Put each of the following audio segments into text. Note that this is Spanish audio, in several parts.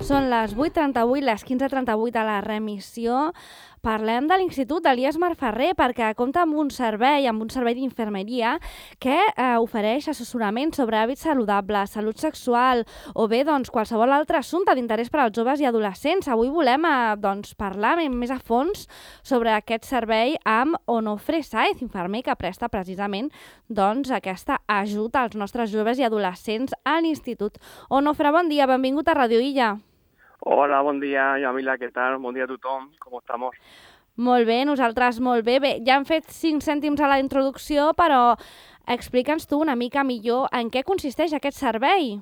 Són les 8:38, les 15:38 a la remissió. Parlem de l'Institut Elies Marferrer perquè compta amb un servei d'infermeria que ofereix assessorament sobre hàbits saludables, salut sexual o bé qualsevol altre assumpte d'interès per als joves i adolescents. Avui volem parlar més a fons sobre aquest servei amb Onofre Sáez, infermer que presta precisament aquesta ajuda als nostres joves i adolescents a l'Institut. Onofre, bon dia, benvingut a Radio Illa. Hola, bon dia, Yamila, què tal? Bon dia a tothom, com estamos? Molt bé, nosaltres molt bé. Bé, ja hem fet 5 cèntims a la introducció, però explica'ns tu una mica millor en què consisteix aquest servei.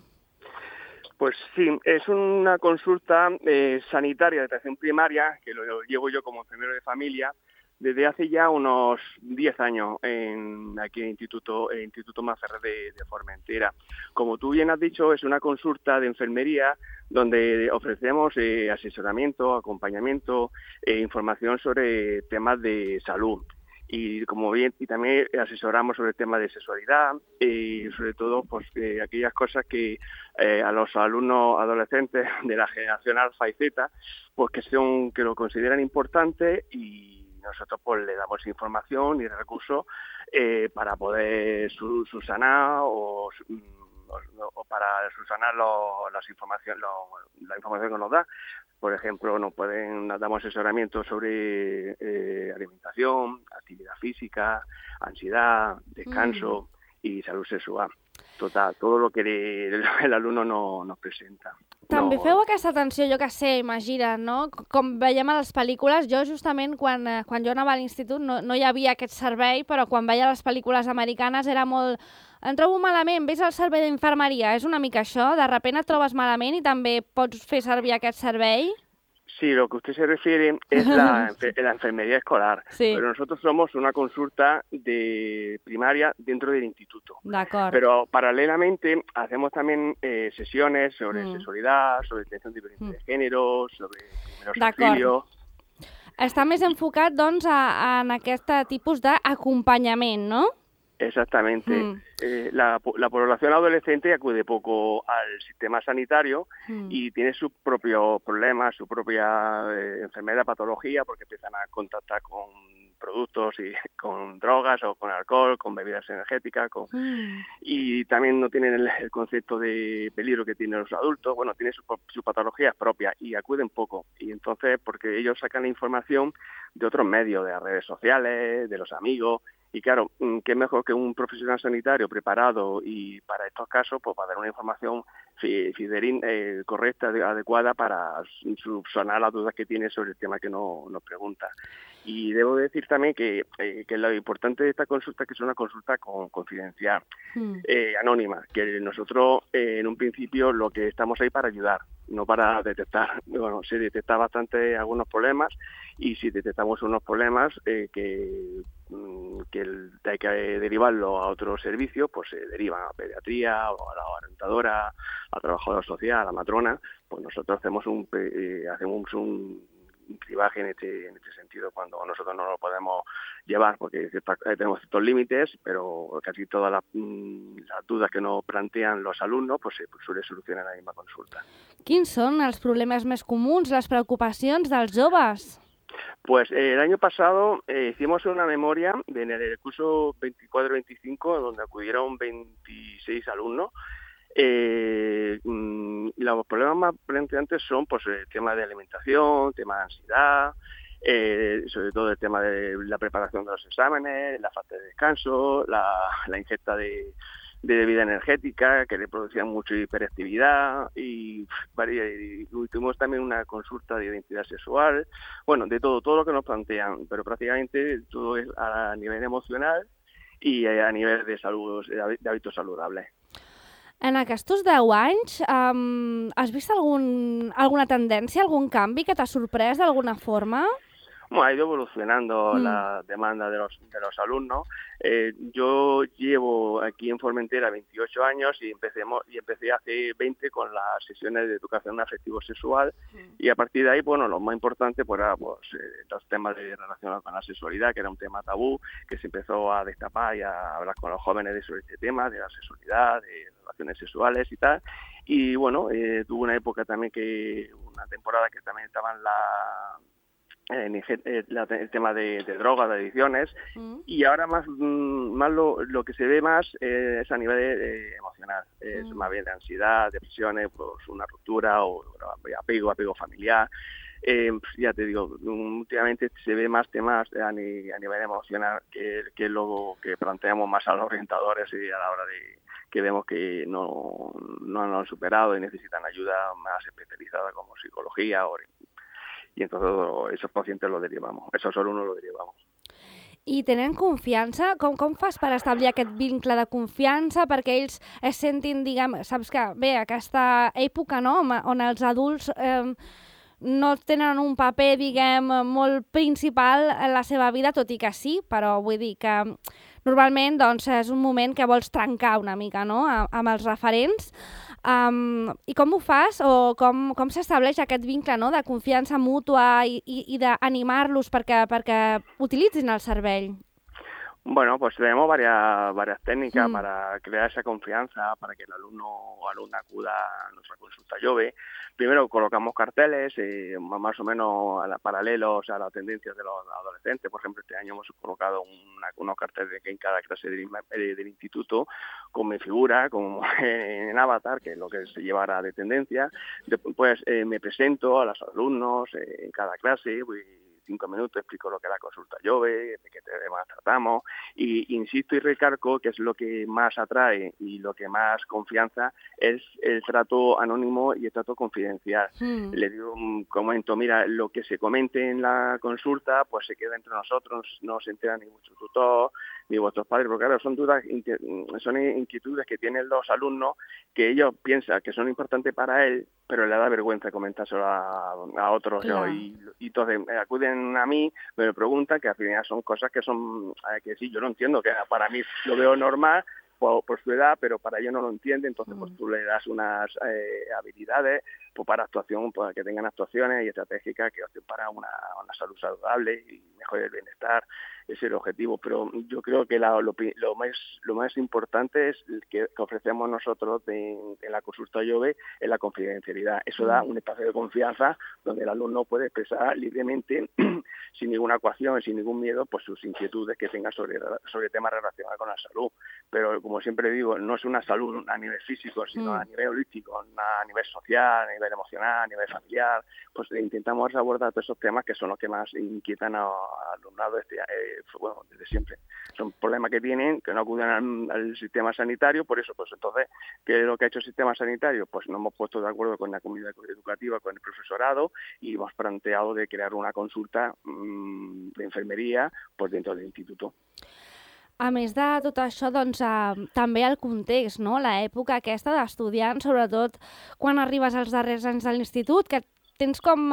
Pues sí, es una consulta sanitaria de atención primaria, que lo llevo yo como enfermero de familia, desde hace ya unos 10 años aquí en el Instituto Marferrer de Formentera. Como tú bien has dicho, es una consulta de enfermería donde ofrecemos asesoramiento, acompañamiento, información sobre temas de salud. Y también asesoramos sobre el tema de sexualidad y sobre todo aquellas cosas que a los alumnos adolescentes de la generación Alfa y Z que lo consideran importante, y nosotros le damos información y recursos para poder subsanar o para subsanar la información que nos da. Por ejemplo, nos damos asesoramiento sobre alimentación, actividad física, ansiedad, descanso y salud sexual. Total, todo lo que el alumno nos presenta. També feu aquesta atenció, jo que sé, imagina't, no? Com veiem a les pel·lícules, jo justament quan jo anava a l'institut no hi havia aquest servei, però quan veia les pel·lícules americanes era molt... Em trobo malament, vés al servei d'infermeria, és una mica això? De repente et trobes malament i també pots fer servir aquest servei? Sí, lo que usted se refiere es la enfermería escolar, sí. Pero nosotros somos una consulta de primaria dentro del instituto. D'acord. Pero paralelamente hacemos también sesiones sobre sexualidad, sobre atención diferente de género, sobre primeros auxilios. Està més enfocat, en aquest tipus d'acompanyament, no? Exactamente. La población adolescente acude poco al sistema sanitario y tiene sus propios problemas, su propia enfermedad, patología, porque empiezan a contactar con productos y con drogas o con alcohol, con bebidas energéticas, y también no tienen el concepto de peligro que tienen los adultos. Bueno, tienen sus patologías propias y acuden poco. Y entonces, porque ellos sacan la información de otros medios, de las redes sociales, de los amigos. Y claro, qué mejor que un profesional sanitario preparado y para estos casos, pues para dar una información correcta, adecuada para subsanar las dudas que tiene sobre el tema que nos pregunta. Y debo decir también que lo importante de esta consulta es que es una consulta confidencial, anónima, que nosotros en un principio lo que estamos ahí para ayudar, no para detectar. Bueno, se detecta bastante algunos problemas, y si detectamos unos problemas que hay que derivarlo a otro servicio, pues se derivan a pediatría o a la orientadora, a trabajadora social, a matrona. Pues nosotros hacemos un cribaje en este sentido cuando nosotros no lo podemos llevar, porque tenemos ciertos límites, pero casi todas las dudas que nos plantean los alumnos pues se suele solucionar en la misma consulta. Quins són els problemes més comuns, les preocupacions dels joves? Pues el año pasado hicimos una memoria en el curso 24-25, donde acudieron 26 alumnos. Los problemas más planteantes son el tema de alimentación, tema de ansiedad, sobre todo el tema de la preparación de los exámenes, la falta de descanso, la ingesta de bebida energética que le producían mucha hiperactividad, y tuvimos también una consulta de identidad sexual. Bueno, de todo lo que nos plantean, pero prácticamente todo es a nivel emocional y a nivel de salud, de hábitos saludables. En aquests 10 anys, has vist alguna tendència, algun canvi que t'ha sorprès d'alguna forma? Bueno, ha ido evolucionando la demanda de los alumnos. Yo llevo aquí en Formentera 28 años y empecé hace 20 con las sesiones de educación afectivo-sexual y a partir de ahí, bueno, lo más importante pues era los temas relacionados con la sexualidad, que era un tema tabú, que se empezó a destapar y a hablar con los jóvenes sobre este tema, de la sexualidad, de relaciones sexuales y tal. Y bueno, tuve una época también una temporada que también estaba el tema de drogas, de adicciones, y ahora más lo que se ve más es a nivel emocional, es más bien de ansiedad, depresiones, pues una ruptura o apego familiar. Ya te digo, últimamente se ve más temas a nivel emocional, que es lo que planteamos más a los orientadores y a la hora de que vemos que no lo han superado y necesitan ayuda más especializada como psicología i entonces esos pacientes los derivamos, esos alumnos los derivamos. I tenen confiança? Com fas per establir aquest vincle de confiança perquè ells es sentin, diguem, saps que, bé, aquesta època, no?, on els adults no tenen un paper, diguem, molt principal en la seva vida, tot i que sí, però vull dir que normalment doncs, és un moment que vols trencar una mica, no?, amb els referents. I com ho fas o com s'estableix aquest vincle, no?, de confiança mútua i d'animar-los perquè utilitzin el cervell? Bueno, pues tenemos varias técnicas para crear esa confianza, para que el alumno o alumna acuda a nuestra consulta Jove. Primero colocamos carteles más o menos paralelos a las tendencias de los adolescentes. Por ejemplo, este año hemos colocado unos carteles en cada clase del instituto con mi figura, como en Avatar, que es lo que se llevará de tendencia. Después me presento a los alumnos en cada clase, 5 minutos, explico lo que es la consulta Jove, de qué temas tratamos, y insisto y recalco que es lo que más atrae y lo que más confianza es el trato anónimo y el trato confidencial. Le digo, comento, mira, lo que se comente en la consulta, pues se queda entre nosotros, no se entera ni vuestro tutor, ni vuestros padres, porque claro, son inquietudes que tienen los alumnos que ellos piensan que son importantes para él, pero le da vergüenza comentárselo a otros, claro. Y entonces acuden a mí, me preguntan, que al final son cosas que sí, yo no entiendo, que para mí lo veo normal por su edad, pero para ellos no lo entienden, entonces pues tú le das unas habilidades pues para actuación, para que tengan actuaciones y estratégicas que opten para una salud saludable y mejore el bienestar. Ese es el objetivo, pero yo creo que lo más importante es que ofrecemos nosotros en la consulta Jove es la confidencialidad. Eso da un espacio de confianza donde el alumno puede expresar libremente, sin ninguna coacción, sin ningún miedo, pues sus inquietudes que tenga sobre temas relacionados con la salud. Pero como siempre digo, no es una salud a nivel físico, sino a nivel holístico, a nivel social, a nivel emocional, a nivel familiar. Pues intentamos abordar todos esos temas que son los que más inquietan al alumnado desde siempre. Son problemas que tienen, que no acuden al sistema sanitario, por eso, pues entonces, ¿qué es lo que ha hecho el sistema sanitario? Pues nos hemos puesto de acuerdo con la comunidad educativa, con el profesorado, y hemos planteado de crear una consulta de enfermería pues dentro del instituto. A més de tot això, doncs, també el context, no?, l'època aquesta d'estudiants, sobretot quan arribes als darrers anys de l'institut, que tens com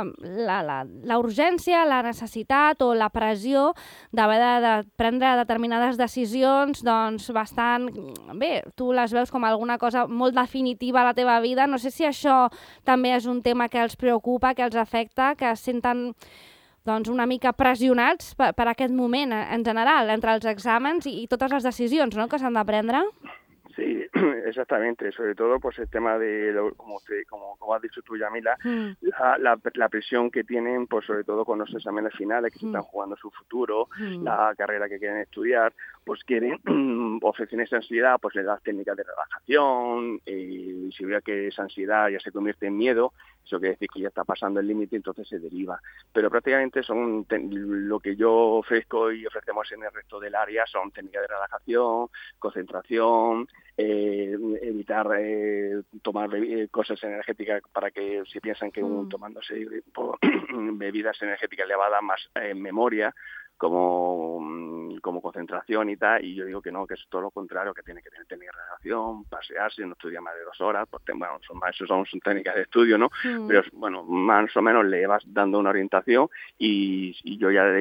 la urgència, la necessitat o la pressió d'haver de prendre determinades decisions, doncs bastant... Bé, tu les veus com alguna cosa molt definitiva a la teva vida. No sé si això també és un tema que els preocupa, que els afecta, que es senten doncs, una mica pressionats per aquest moment en general, entre els exàmens i totes les decisions, no?, que s'han de prendre. Sí, exactamente. Sobre todo, pues el tema de, como has dicho tú, Yamila, la presión que tienen, pues sobre todo con los exámenes finales, que se están jugando su futuro, la carrera que quieren estudiar, pues quieren ofrecer esa ansiedad, pues le das técnicas de relajación, y si vea que esa ansiedad ya se convierte en miedo, eso quiere decir que ya está pasando el límite, entonces se deriva. Pero prácticamente son lo que yo ofrezco y ofrecemos en el resto del área son técnicas de relajación, concentración, evitar tomar cosas energéticas para que si piensan que tomándose bebidas energéticas le va a dar más memoria, como como concentración y tal, y yo digo que no, que es todo lo contrario, que tiene que tener técnica de relajación, pasearse, no estudia más de 2 horas, porque bueno, son técnicas de estudio, ¿no? Pero bueno, más o menos le vas dando una orientación y yo ya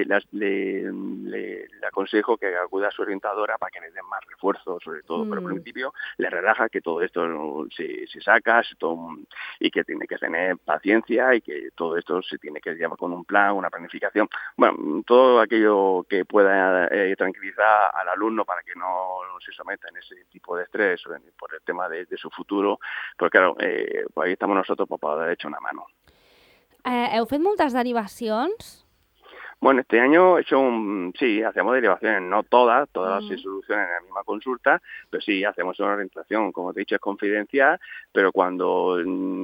le aconsejo que acuda a su orientadora para que le den más refuerzo, sobre todo, pero al principio le relaja que todo esto se saca y que tiene que tener paciencia y que todo esto se tiene que llevar con un plan, una planificación, bueno, todo aquello que pueda tranquilizar al alumno para que no se someta en ese tipo de estrés por el tema de su futuro, porque claro, pues ahí estamos nosotros para poder echar una mano. Heu fet moltes derivacions? Bueno, este año sí, hacemos derivaciones, no todas se solucionan en la misma consulta, pero sí, hacemos una orientación, como te he dicho, es confidencial, pero cuando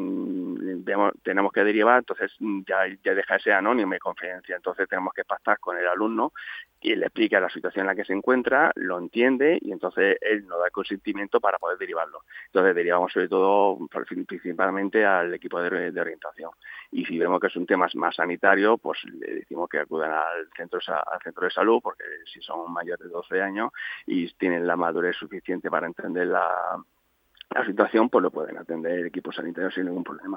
tenemos que derivar, entonces ya deja de ser anónimo y confidencial, entonces tenemos que pactar con el alumno y le explica la situación en la que se encuentra, lo entiende y entonces él nos da el consentimiento para poder derivarlo. Entonces derivamos sobre todo, principalmente al equipo de orientación. Y si vemos que es un tema más sanitario, pues le decimos que acudan al centro de salud, porque si son mayores de 12 años y tienen la madurez suficiente para entender la situación, pues lo pueden atender el equipo sanitario sin ningún problema.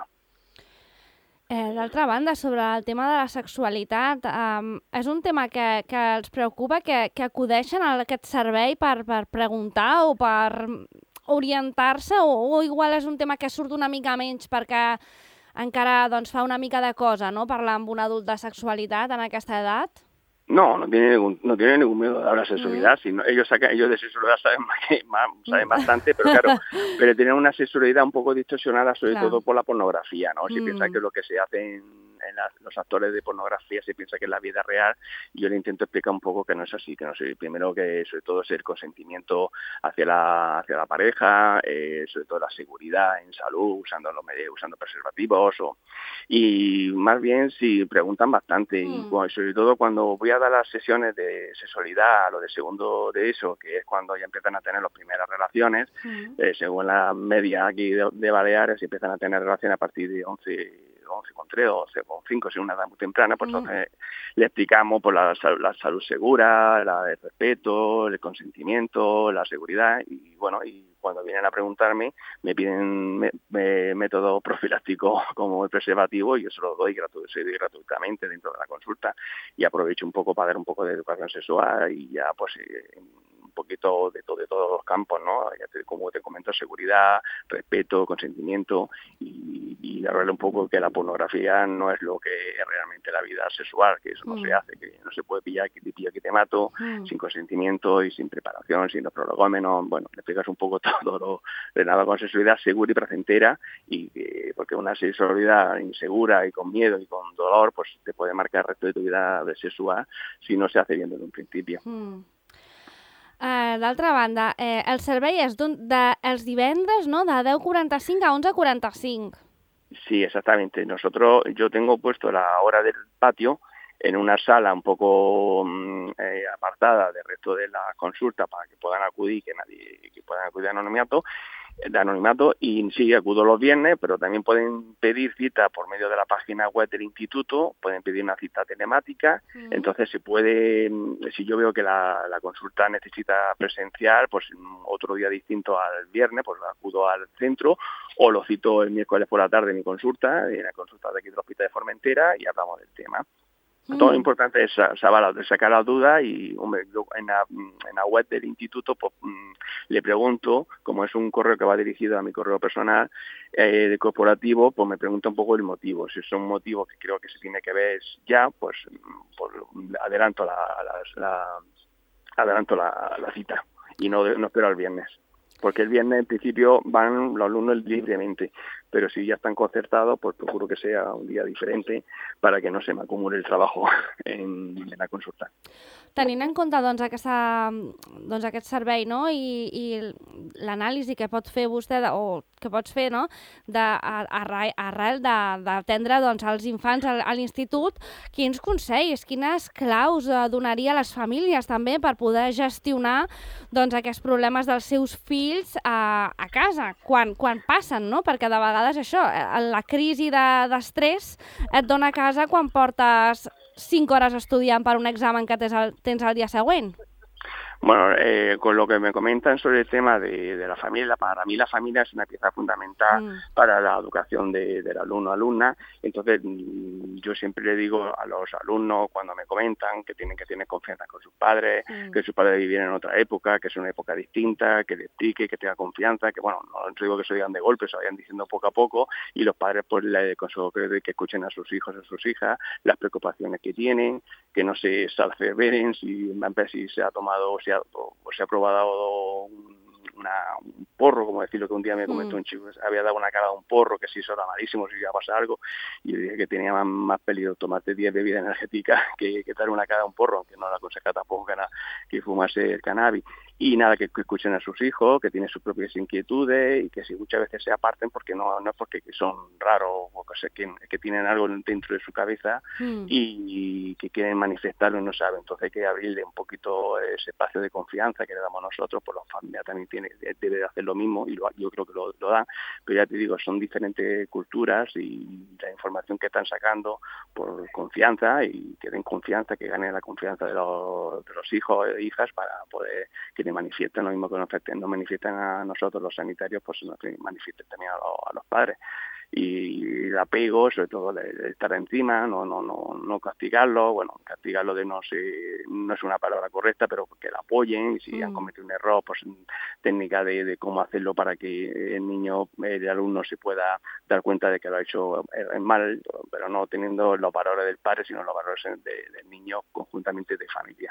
D'altra banda, sobre el tema de la sexualitat, és un tema que els preocupa, que acudeixen a aquest servei per preguntar o per orientar-se, o igual és un tema que surt una mica menys perquè encara doncs, fa una mica de cosa, no?, parlar amb un adult de sexualitat en aquesta edat? No tiene ningún miedo de hablar de sexualidad. Si no, ellos de sexualidad saben bastante, pero claro, pero tienen una sexualidad un poco distorsionada, sobre todo por la pornografía, ¿no? Si piensan que lo que se hace en los actores de pornografía se piensa que es la vida real, yo le intento explicar un poco que no es así, que no sé, primero que sobre todo es el consentimiento hacia la pareja, sobre todo la seguridad en salud, usando preservativos, y más bien si preguntan bastante, y sobre todo cuando voy a dar las sesiones de sexualidad, lo de segundo de eso, que es cuando ya empiezan a tener las primeras relaciones, según la media aquí de Baleares, empiezan a tener relaciones a partir de 11,3 o 11,5, si es una edad muy temprana, pues entonces le explicamos por la salud segura, el respeto, el consentimiento, la seguridad, y bueno, y cuando vienen a preguntarme me piden método profiláctico como el preservativo y yo se lo doy gratuitamente dentro de la consulta y aprovecho un poco para dar un poco de educación sexual y ya pues un poquito de todos los campos, ¿no? Como te comento, seguridad, respeto, consentimiento y hablarle un poco que la pornografía no es lo que es realmente la vida sexual, que eso no se hace, que no se puede pillar, que te pillo, que te mato, sin consentimiento y sin preparación, sin los prolegómenos. Bueno, le explicas un poco todo lo relacionado con sexualidad segura y placentera, y porque una sexualidad insegura y con miedo y con dolor, pues te puede marcar el resto de tu vida sexual si no se hace bien desde un principio. D'altra banda, el servei és els divendres, no?, de 10:45 a 11:45. Sí, exactamente. Yo tengo puesto la hora del patio en una sala un poco apartada del resto de la consulta para que puedan acudir, que puedan acudir de anonimato, y sí, acudo los viernes, pero también pueden pedir cita por medio de la página web del instituto, pueden pedir una cita telemática, entonces se puede, si yo veo que la consulta necesita presencial, pues otro día distinto al viernes, pues acudo al centro, o lo cito el miércoles por la tarde en mi consulta, en la consulta de aquí del Hospital de Formentera, y hablamos del tema. Todo lo importante es sacar la duda y, hombre, yo en la web del instituto pues, le pregunto, como es un correo que va dirigido a mi correo personal de corporativo, pues me pregunta un poco el motivo. Si es un motivo que creo que se tiene que ver ya, pues adelanto la cita y no espero al viernes. Porque el viernes en principio van los alumnos libremente, pero si ya están concertados, pues procuro que sea un día diferente para que no se me acumule el trabajo en la consulta. Tenint en compte aquest servei, no?, i l'anàlisi que pot fer vostè, o que pots fer, no?, arrel d'atendre els infants a l'institut, quins consells, quines claus donaria a les famílies també per poder gestionar aquests problemes dels seus fills a casa, quan passen, no?, perquè de vegades això, la crisi d'estrès et dona a casa quan portes 5 hores estudiant per un examen que tens el dia següent. Bueno, con lo que me comentan sobre el tema de la familia, para mí la familia es una pieza fundamental para la educación del alumno o alumna. Entonces, yo siempre le digo a los alumnos cuando me comentan que tienen que tener confianza con sus padres, que sus padres vivían en otra época, que es una época distinta, que le explique, que tenga confianza, que bueno, no digo que se digan de golpe, se vayan diciendo poco a poco, y los padres pues le aconsejo que escuchen a sus hijos, a sus hijas, las preocupaciones que tienen, que no se salfeveren si se ha tomado o se ha probado un porro, como decirlo, que un día me comentó un chico que había dado una cara a un porro, que si eso era malísimo, si iba a pasar algo, y yo dije que tenía más peligro tomarte 10 bebidas energéticas que dar una cara a un porro, aunque no le aconseja tampoco que fumase el cannabis. Y nada, que escuchen a sus hijos, que tienen sus propias inquietudes y que si muchas veces se aparten porque no es porque son raros o que tienen algo dentro de su cabeza y que quieren manifestarlo y no saben. Entonces hay que abrirle un poquito ese espacio de confianza que le damos nosotros, pues la familia también debe hacer lo mismo y yo creo que lo dan, pero ya te digo, son diferentes culturas y la información que están sacando por confianza y que den confianza, que ganen la confianza de los hijos e hijas para poder que manifiesten lo mismo que nos manifiestan a nosotros los sanitarios, pues nos manifiesten también a los padres. Y el apego, sobre todo de estar encima, no castigarlo, castigarlo no es una palabra correcta, pero que lo apoyen, y si han cometido un error, pues técnica de cómo hacerlo para que el alumno se pueda dar cuenta de que lo ha hecho mal, pero no teniendo los valores del padre, sino los valores del niño conjuntamente de familia.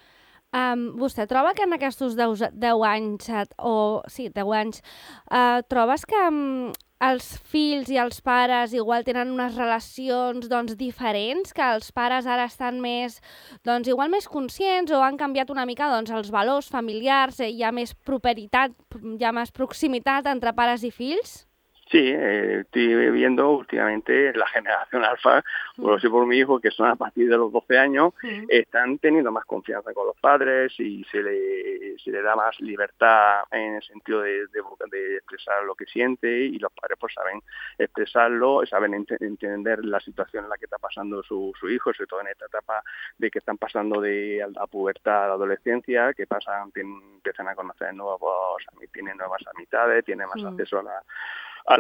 Vostè troba que en aquests 10 anys, 10 anys, trobes que els fills i els pares igual tenen unes relacions diferents, que els pares ara estan més, igual més conscients o han canviat una mica els valors familiars, hi ha més properitat, hi ha més proximitat entre pares i fills? Sí, estoy viendo últimamente la generación alfa, por lo sé por mi hijo, que son a partir de los 12 años, están teniendo más confianza con los padres y se le da más libertad en el sentido de expresar lo que siente, y los padres pues saben expresarlo, saben entender la situación en la que está pasando su hijo, sobre todo en esta etapa de que están pasando de la pubertad a la adolescencia, que empiezan a conocer tienen nuevas amistades, tienen más acceso a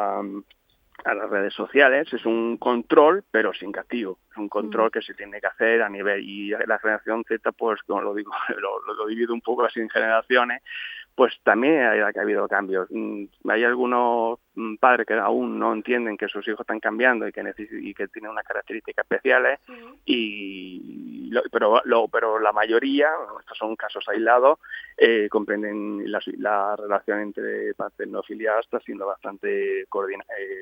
las redes sociales. Es un control, pero sin castigo. Es un control que se tiene que hacer a nivel, y la generación Z, pues como lo digo, lo divido un poco así en generaciones, pues también ha habido cambios. Hay algunos padres que aún no entienden que sus hijos están cambiando y que tienen unas características especiales, pero la mayoría, estos son casos aislados, comprenden la relación entre paternofilia está siendo bastante cordial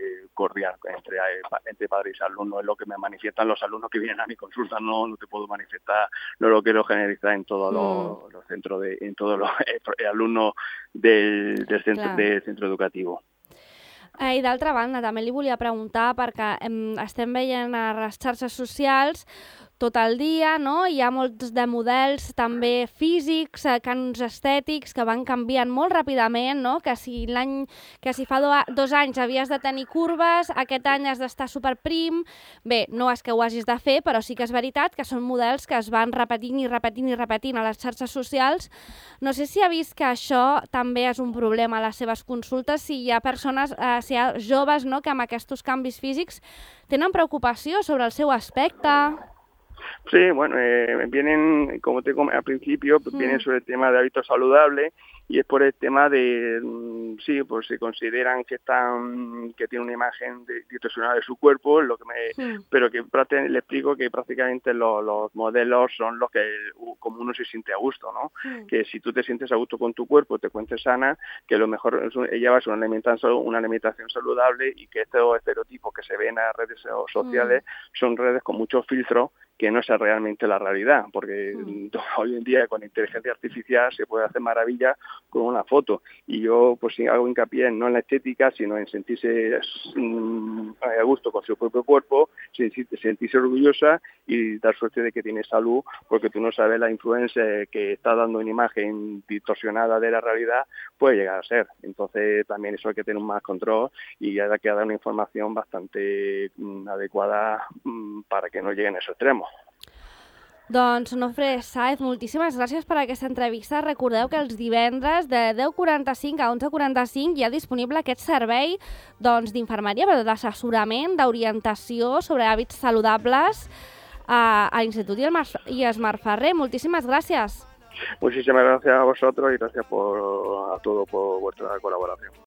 entre padres y alumnos. Es lo que me manifiestan los alumnos que vienen a mi consulta. No te puedo manifestar, no lo quiero generalizar en todos los centros, en todos los alumnos del centro educativo. I d'altra banda, també li volia preguntar, perquè estem veient a les xarxes socials tot el dia, no? Hi ha molts de models també físics, cànons estètics que van canviant molt ràpidament, no? Que si fa 2 anys havies de tenir curves, aquest any has d'estar superprim. Bé, no és que ho hagis de fer, però sí que és veritat que són models que es van repetint i repetint i repetint a les xarxes socials. No sé si ha vist que això també és un problema a les seves consultes, si hi ha persones, si hi ha joves, no?, que amb aquests canvis físics tenen preocupació sobre el seu aspecte. Sí, bueno, vienen, como te comenté al principio, vienen sobre el tema de hábitos saludables, y es por el tema de, pues se consideran que tienen una imagen distorsionada de su cuerpo, pero que le explico que prácticamente los modelos son los que como uno se siente a gusto, ¿no? Que si tú te sientes a gusto con tu cuerpo, te encuentres sana, que lo mejor es llevarse una alimentación saludable, y que estos estereotipos que se ven en las redes sociales son redes con muchos filtros, que no es realmente la realidad, porque hoy en día con inteligencia artificial se puede hacer maravillas con una foto, y yo pues hago hincapié no en la estética, sino en sentirse a gusto con su propio cuerpo, sentirse orgullosa y dar suerte de que tiene salud, porque tú no sabes la influencia que está dando una imagen distorsionada de la realidad puede llegar a ser. Entonces también eso hay que tener más control, y hay que dar una información bastante adecuada para que no lleguen a esos extremos. Doncs, Onofre Sáez, moltíssimes gràcies per aquesta entrevista. Recordeu que els divendres de 10:45 a 11:45 hi ha disponible aquest servei d'infermeria, d'assessorament, d'orientació sobre hàbits saludables a l'Institut IES Mar Ferrer. Moltíssimes gràcies. Muchísimas gracias a vosotros y gracias a todos por vuestra colaboración.